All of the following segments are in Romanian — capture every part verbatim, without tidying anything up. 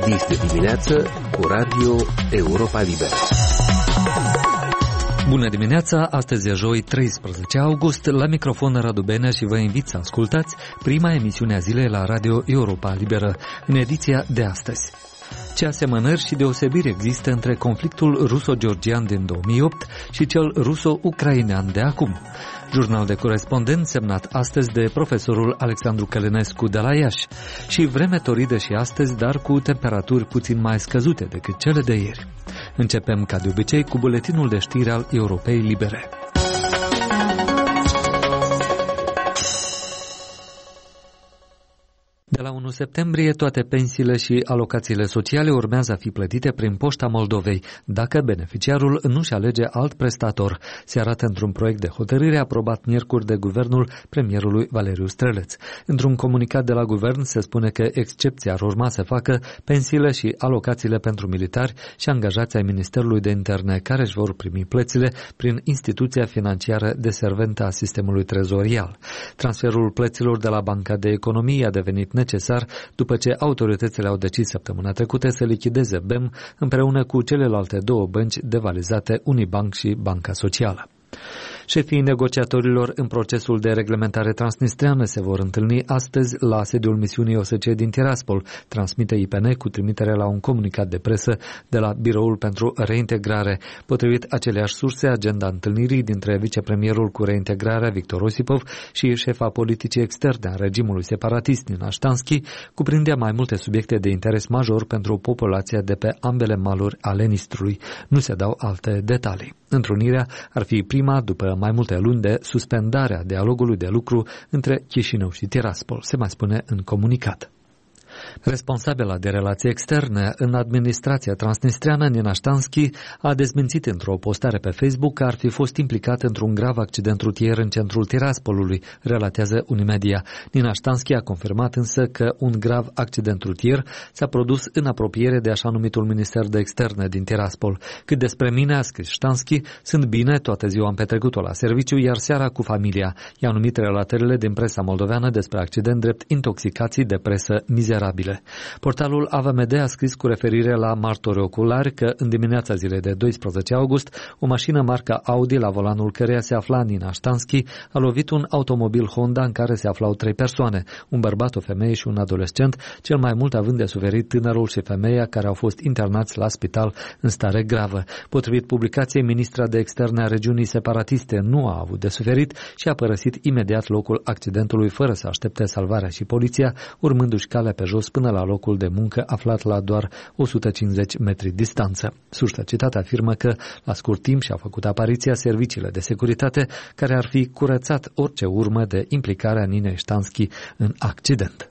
Dis de dimineață cu Radio Europa Liberă. Bună dimineața, astăzi e joi treisprezece august, la microfon Radu Benea și vă invit să ascultați prima emisiune a zilei la Radio Europa Liberă, în ediția de astăzi. Ce asemănări și deosebiri există între conflictul ruso-georgian din două mii opt și cel ruso-ucrainean de acum? Jurnal de corespondent semnat astăzi de profesorul Alexandru Călinescu de la Iași. Și vreme toridă și astăzi, dar cu temperaturi puțin mai scăzute decât cele de ieri. Începem ca de obicei cu buletinul de știri al Europei Libere. De la unu septembrie, toate pensiile și alocațiile sociale urmează a fi plătite prin Poșta Moldovei, dacă beneficiarul nu-și alege alt prestator. Se arată într-un proiect de hotărâre aprobat miercuri de guvernul premierului Valeriu Streleț. Într-un comunicat de la guvern se spune că excepția ar urma să facă pensiile și alocațiile pentru militari și angajații ai Ministerului de Interne, care își vor primi plățile prin instituția financiară deserventă a sistemului trezorial. Transferul plăților de la Banca de Economie a devenit necesar după ce autoritățile au decis săptămâna trecută să lichideze B E M împreună cu celelalte două bănci devalizate, Unibank și Banca Socială. Șefii negociatorilor în procesul de reglementare transnistreană se vor întâlni astăzi la sediul misiunii O S C E din Tiraspol, transmite I P N cu trimitere la un comunicat de presă de la Biroul pentru Reintegrare. Potrivit aceleași surse, agenda întâlnirii dintre vicepremierul cu reintegrarea Victor Osipov și șefa politicii externe a regimului separatist Nina Ștanski cuprindea mai multe subiecte de interes major pentru populația de pe ambele maluri ale Nistrului. Nu se dau alte detalii. Întrunirea ar fi prima după mai multe luni de suspendarea dialogului de lucru între Chișinău și Tiraspol, se mai spune în comunicat. Responsabila de relații externe în administrația transnistreană, Nina Ștanski, a dezmințit într-o postare pe Facebook că ar fi fost implicat într-un grav accident rutier în centrul Tiraspolului, relatează Unimedia. Nina Ștanski a confirmat însă că un grav accident rutier s-a produs în apropiere de așa numitul Minister de Externe din Tiraspol. Cât despre mine, a scris Ștanski, sunt bine, toată ziua am petrecut-o la serviciu, iar seara cu familia. I-a numit relatările din presa moldoveană despre accident drept intoxicații de presă mizerabile. Portalul A V M D a scris cu referire la martori oculari că în dimineața zilei de doisprezece august, o mașină marca Audi, la volanul căreia se afla Nina Ștanski, a lovit un automobil Honda în care se aflau trei persoane, un bărbat, o femeie și un adolescent, cel mai mult având de suferit tânărul și femeia, care au fost internați la spital în stare gravă. Potrivit publicației, ministra de externe a regiunii separatiste nu a avut de suferit și a părăsit imediat locul accidentului fără să aștepte salvarea și poliția, urmându-și calea pe jos până la locul de muncă aflat la doar o sută cincizeci metri distanță. Sursa citată afirmă că la scurt timp și-a făcut apariția serviciile de securitate care ar fi curățat orice urmă de implicarea Ninei Ștanski în accident.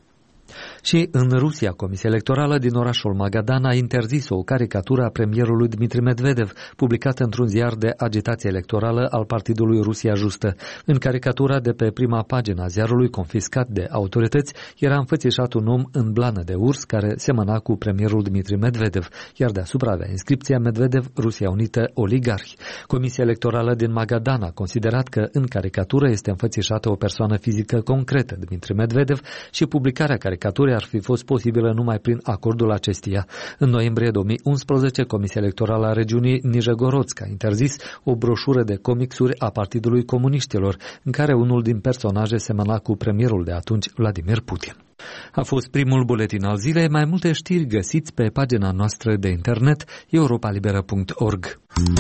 Și în Rusia, Comisia Electorală din orașul Magadan a interzis o caricatură a premierului Dmitri Medvedev, publicată într-un ziar de agitație electorală al partidului Rusia Justă. În caricatura de pe prima pagină a ziarului, confiscat de autorități, era înfățișat un om în blană de urs care semăna cu premierul Dmitri Medvedev, iar deasupra avea inscripția Medvedev, Rusia Unită, oligarhi. Comisia Electorală din Magadan a considerat că în caricatură este înfățișată o persoană fizică concretă, Dmitri Medvedev, și publicarea caricaturii ar fi fost posibilă numai prin acordul acesteia. În noiembrie două mii unsprezece, Comisia Electorală a regiunii Nijegorodsk a interzis o broșură de comicsuri a Partidului Comuniștilor, în care unul din personaje semăna cu premierul de atunci, Vladimir Putin. A fost primul buletin al zilei. Mai multe știri găsiți pe pagina noastră de internet europa libera punct org.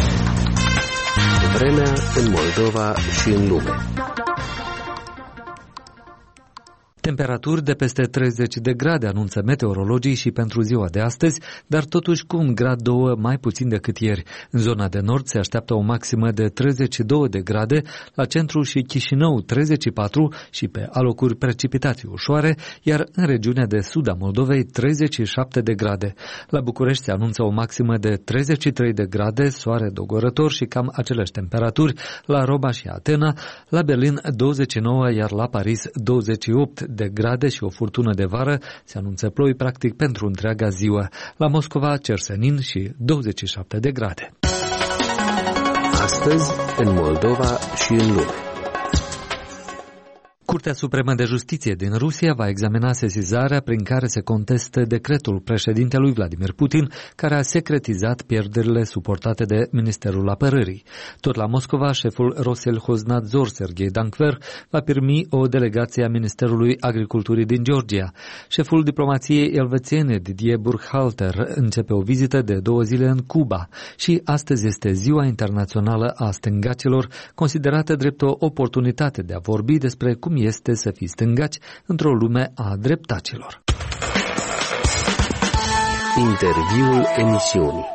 Vremea în Moldova și în lume. Temperaturi de peste treizeci de grade anunță meteorologii și pentru ziua de astăzi, dar totuși cu un grad două mai puțin decât ieri. În zona de nord se așteaptă o maximă de treizeci și două de grade, la centru și Chișinău treizeci și patru și pe alocuri precipitații ușoare, iar în regiunea de sud a Moldovei treizeci și șapte de grade. La București se anunță o maximă de treizeci și trei de grade, soare dogorător și cam aceleași temperaturi, la Roma și Atena, la Berlin douăzeci și nouă, iar la Paris douăzeci și opt de grade și o furtună de vară, se anunță ploi practic pentru întreaga ziua. La Moscova cer senin și douăzeci și șapte de grade. Astăzi, în Moldova și în lume. Curtea Supremă de Justiție din Rusia va examina sesizarea prin care se contestă decretul președintelui Vladimir Putin, care a secretizat pierderile suportate de Ministerul Apărării. Tot la Moscova, șeful Roselhoznadzor Serghei Dankver va primi o delegație a Ministerului Agriculturii din Georgia. Șeful diplomației elvețiene Didier Burkhalter începe o vizită de două zile în Cuba și astăzi este Ziua Internațională a Stângacilor, considerată drept o oportunitate de a vorbi despre cum este să fii stângaci într-o lume a dreptacilor. Interviul emisiunii.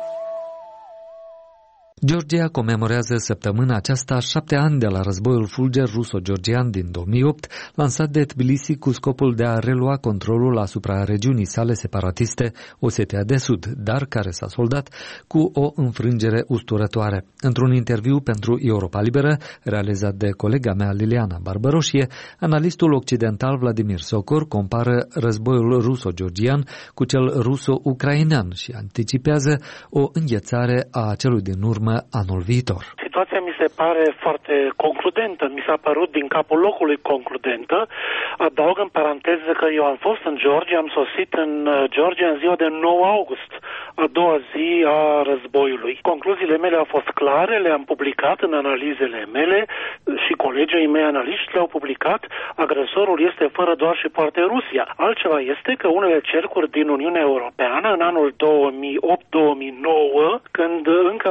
Georgia comemorează săptămâna aceasta șapte ani de la războiul fulger ruso-georgian din două mii opt, lansat de Tbilisi cu scopul de a relua controlul asupra regiunii sale separatiste, Osetia de Sud, dar care s-a soldat cu o înfrângere usturătoare. Într-un interviu pentru Europa Liberă, realizat de colega mea Liliana Barbaroșie, analistul occidental Vladimir Sokor compară războiul ruso-georgian cu cel ruso-ucrainean și anticipează o înghețare a celui din urmă anul viitor. Situația mi se pare foarte concludentă, mi s-a părut din capul locului concludentă. Adaug în paranteză că eu am fost în Georgia, am sosit în Georgia în ziua de nouă august, a doua zi a războiului. Concluziile mele au fost clare, le-am publicat în analizele mele și colegii mei analiști le-au publicat. Agresorul este fără doar și poate Rusia. Altceva este că unele cercuri din Uniunea Europeană în anul două mii opt două mii nouă, când încă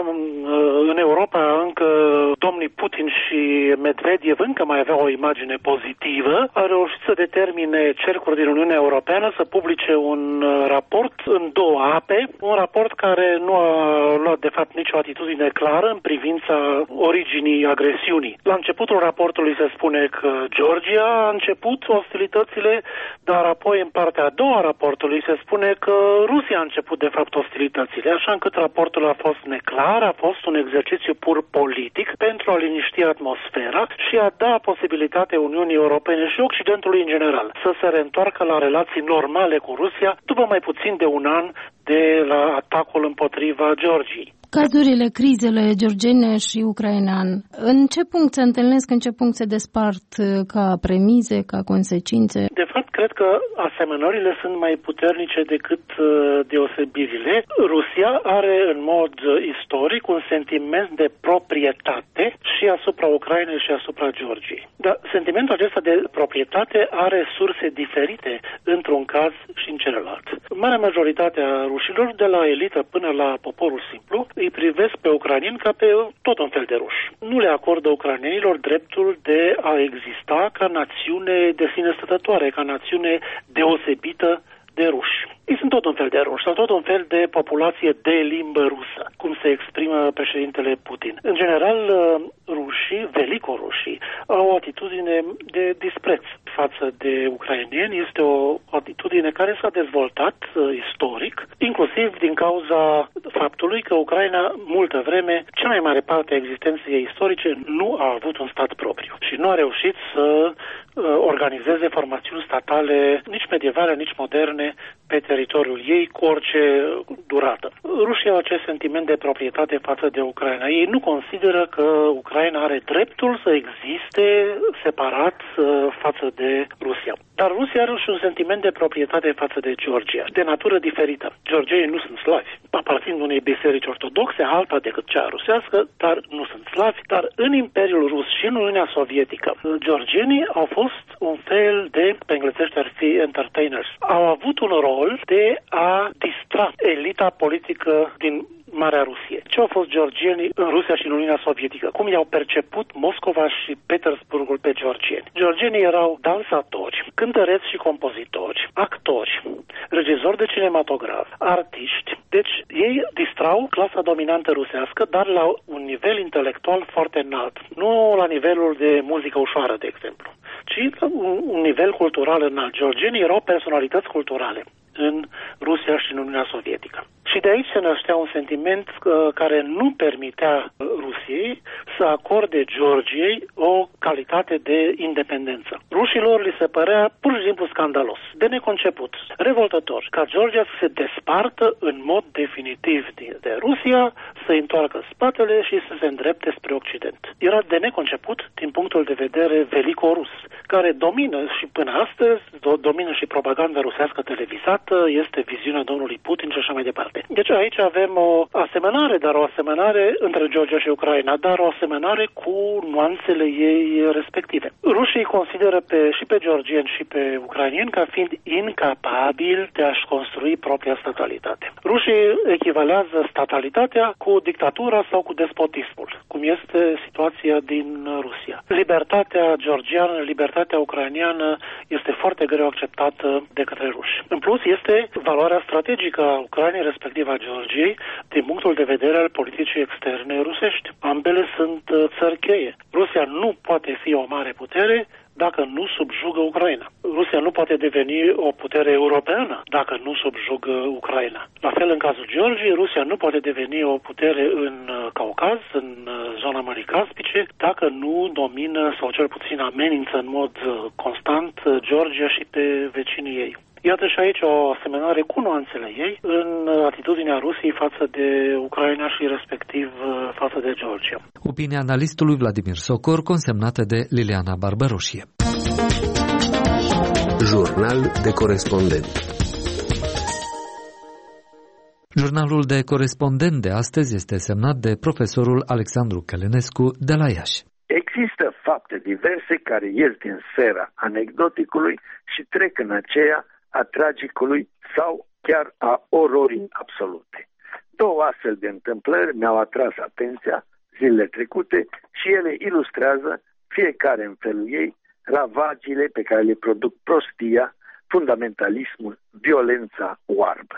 în Europa încă domnii Putin și Medvedev încă mai aveau o imagine pozitivă, au reușit să determine cercuri din Uniunea Europeană să publice un raport în două ape, un raport care nu a luat de fapt nicio atitudine clară în privința originii agresiunii. La începutul raportului se spune că Georgia a început ostilitățile, dar apoi în partea a doua a raportului se spune că Rusia a început de fapt ostilitățile, așa încât raportul a fost neclar, a fost un exercițiu pur politic pentru a liniști atmosfera și a da posibilitatea Uniunii Europene și Occidentului în general să se reîntoarcă la relații normale cu Rusia după mai puțin de un an de la atacul împotriva Georgiei. Cazurile, crizele georgiene și ucrainean, în ce punct se întâlnesc, în ce punct se despart ca premize, ca consecințe? De fapt, cred că asemănările sunt mai puternice decât deosebirile. Rusia are în mod istoric un sentiment de proprietate și asupra Ucrainei și asupra Georgiei. Dar sentimentul acesta de proprietate are surse diferite într-un caz și în celălalt. Marea majoritate a rușilor, de la elită până la poporul simplu, îi privesc pe ucrainieni ca pe tot un fel de ruși. Nu le acordă ucrainienilor dreptul de a exista ca națiune de sine stătătoare, ca națiune deosebită de ruși. Ei sunt tot un fel de ruși, sau tot un fel de populație de limbă rusă, cum se exprimă președintele Putin. În general, rușii, velicorușii, au o atitudine de dispreț față de ucrainieni. Este o atitudine care s-a dezvoltat uh, istoric, inclusiv din cauza faptului că Ucraina, multă vreme, cea mai mare parte a existenței istorice, nu a avut un stat propriu și nu a reușit să uh, organizeze formațiuni statale nici medievale, nici moderne pe teritoriul ei, cu orice durată. Rușii au acest sentiment de proprietate față de Ucraina. Ei nu consideră că Ucraina are dreptul să existe separat uh, față de Rusia. Dar Rusia are și un sentiment de proprietate față de Georgia, de natură diferită. Georgienii nu sunt slavi, aparțin unei biserici ortodoxe, alta decât cea rusească, dar nu sunt slavi. Dar în Imperiul Rus și în Uniunea Sovietică, georgienii au fost un fel de, pe englezește ar fi entertainers. Au avut un rol de a distra elita politică din Marea Rusie. Ce au fost georgienii în Rusia și în Uniunea Sovietică? Cum i-au perceput Moscova și Petersburgul pe georgieni? Georgienii erau dansatori, cântăreți și compozitori, actori, regizori de cinematograf, artiști. Deci ei distrau clasa dominantă rusească, dar la un nivel intelectual foarte înalt. Nu la nivelul de muzică ușoară, de exemplu, ci la un, un nivel cultural înalt. Georgienii erau personalități culturale în Rusia și în Uniunea Sovietică. Și de aici se năștea un sentiment uh, care nu permitea Rusiei să acorde Georgiei o calitate de independență. Rușilor li se părea pur și simplu scandalos, de neconceput, revoltător, ca Georgia să se despartă în mod definitiv de Rusia, să întoarcă spatele și să se îndrepte spre Occident. Era de neconceput din punctul de vedere velico-rus, care domină și până astăzi, domină și propaganda rusească televizată, este viziunea domnului Putin și așa mai departe. Deci aici avem o asemănare, dar o asemănare între Georgia și Ucraina, dar o asemănare cu nuanțele ei respective. Rușii consideră pe, și pe georgieni și pe ucrainieni ca fiind incapabili de a-și construi propria statalitate. Rușii echivalează statalitatea cu dictatura sau cu despotismul, cum este situația din Rusia. Libertatea georgiană, libertatea ucrainiană este foarte greu acceptată de către ruși. În plus, este valoarea strategică a Ucrainei, respectiv a Georgiei, din punctul de vedere al politicii externe rusești. Ambele sunt țări cheie. Rusia nu poate fi o mare putere dacă nu subjugă Ucraina. Rusia nu poate deveni o putere europeană dacă nu subjugă Ucraina. La fel în cazul Georgiei, Rusia nu poate deveni o putere în Caucaz, în zona Mării Caspice, dacă nu domină sau cel puțin amenință în mod constant Georgia și pe vecinii ei. Iată și aici o asemănare cu nuanțele ei în atitudinea Rusiei față de Ucraina și respectiv față de Georgia. Opinia analistului Vladimir Socor, consemnată de Liliana Barbaroșie. Jurnal de corespondent. Jurnalul de corespondent de astăzi este semnat de profesorul Alexandru Călinescu de la Iași. Există fapte diverse care ies din sfera anecdoticului și trec în aceea a tragicului sau chiar a ororii absolute. Două astfel de întâmplări mi-au atras atenția zilele trecute și ele ilustrează, fiecare în felul ei, ravagiile pe care le produc prostia, fundamentalismul, violența oarbă.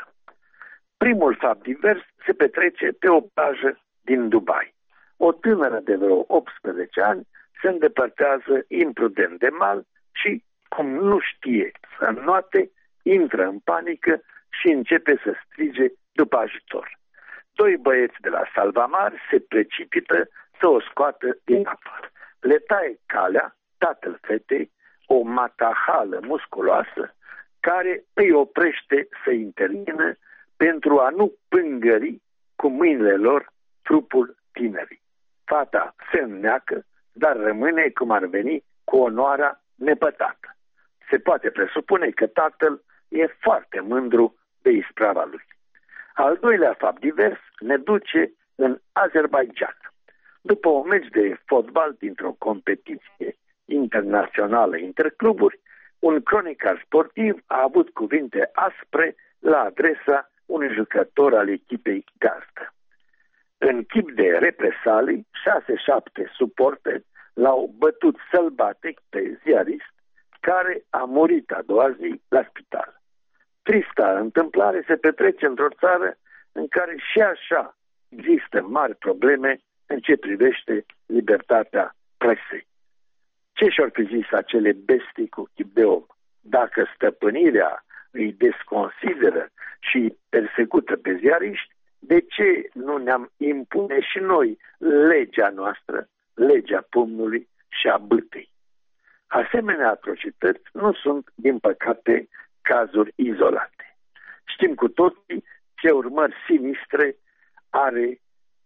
Primul fapt divers se petrece pe o plajă din Dubai. O tânără de vreo optsprezece ani se îndepărtează imprudent de mal și, cum nu știe să înnoate, intră în panică și începe să strige după ajutor. Doi băieți de la Salvamar se precipită să o scoată din apă. Le taie calea tatăl fetei, o matahală musculoasă, care îi oprește să intervină pentru a nu pângări cu mâinile lor trupul tinerii. Fata se înneacă, dar rămâne, cum ar veni, cu onoarea nepătată. Se poate presupune că tatăl e foarte mândru de isprava lui. Al doilea fapt divers ne duce în Azerbaidjan. După un meci de fotbal dintr-o competiție internațională intercluburi, un cronicar sportiv a avut cuvinte aspre la adresa unui jucător al echipei gazdă. În chip de represalii, șase-șapte suporteri l-au bătut sălbatic pe ziarist, care a murit a doua zi la spital. Trista întâmplare se petrece într-o țară în care și așa există mari probleme în ce privește libertatea presei. Ce și-or fi zis acele bestii cu chip de om? Dacă stăpânirea îi desconsideră și persecută pe ziariști, de ce nu ne-am impune și noi legea noastră, legea pumnului și a bâtei? Asemenea atrocități nu sunt, din păcate, cazuri izolate. Știm cu toții ce urmări sinistre are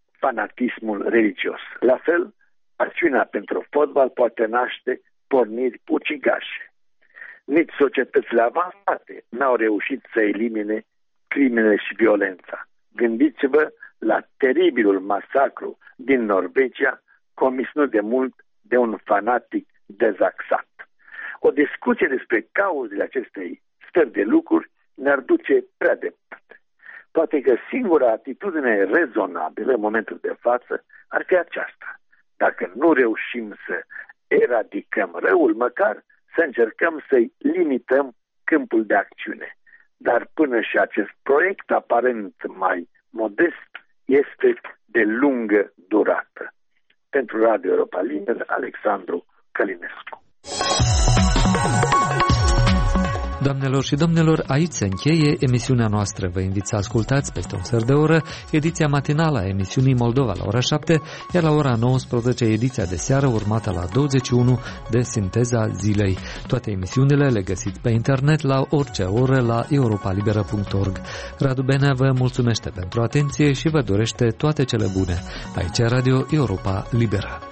fanatismul religios. La fel, pasiunea pentru fotbal poate naște porniri ucigașe. Nici societățile avansate n-au reușit să elimine crimele și violența. Gândiți-vă la teribilul masacru din Norvegia, comis nu de mult de un fanatic dezaxat. O discuție despre cauzele acestei stări de lucruri ne-ar duce prea departe. Poate că singura atitudine rezonabilă în momentul de față ar fi aceasta. Dacă nu reușim să eradicăm răul, măcar să încercăm să-i limităm câmpul de acțiune. Dar până și acest proiect, aparent mai modest, este de lungă durată. Pentru Radio Europa Liberă, Alexandru Călinescu. Doamnelor și domnilor, aici se încheie emisiunea noastră. Vă invit să ascultați peste un sfert de oră ediția matinală a emisiunii Moldova la ora șapte, iar la ora nouăsprezece ediția de seară urmată la douăzeci și unu de Sinteza Zilei. Toate emisiunile le găsiți pe internet la orice oră la europa liberă punct org. Radu Benea vă mulțumește pentru atenție și vă dorește toate cele bune. Aici Radio Europa Liberă.